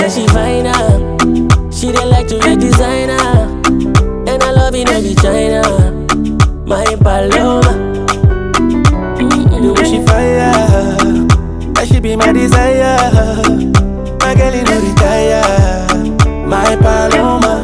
when she find out. She dey like to wear designer, and I love it no be China. My Paloma, The way she fire, that she be my desire. My girl, you no retire. My Paloma.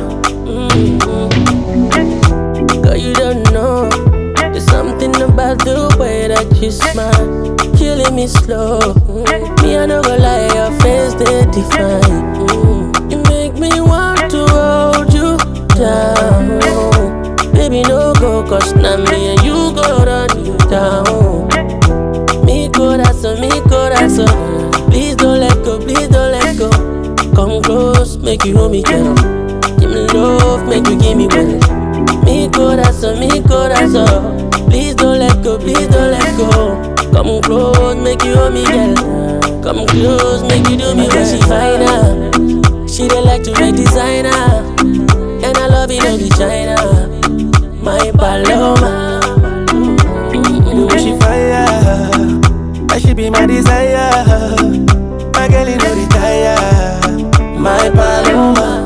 Girl, you don't know, there's something about the way that you smile, killing me slow. Me, I no go lie, your face they define. You make me want to hold you down. Baby, no go, cause now me and you go run you down. Mi corazón, please don't let go, please don't let go. Come close, make you hold me, girl. Give me love, make you give me well. Mi corazón, please don't let go, please don't let go. Come close, make you hold me, girl. Come close, make you do me well. She find out, she dey like to wear designer, and I love it no be China. My Paloma, The way she fire, that she be my desire. My girl, you no retire. My Paloma.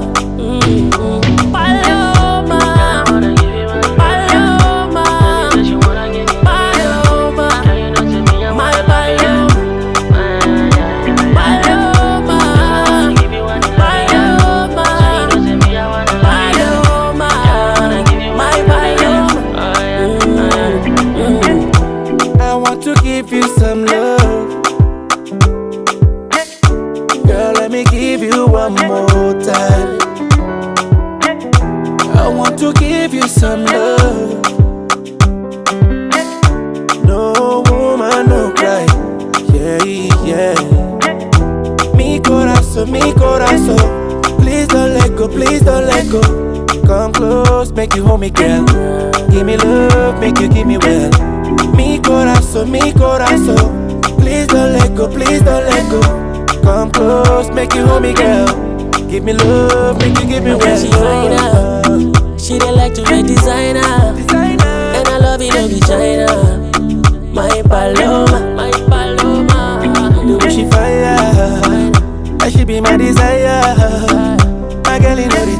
To give you some love, girl, let me give you one more time. I want to give you some love. No woman, no cry. Yeah, yeah. Mi corazón, please don't let go, please don't let go. Come close, make you hold me, girl. Give me love, make you give me well. Mi corazón, please don't let go, please don't let go. Come close, make you hold me, girl. Give me love, make you give me when she find out, she dey like to wear designer, and I love it no be China. My Paloma, The way she fire, that she be my desire. My girl, you know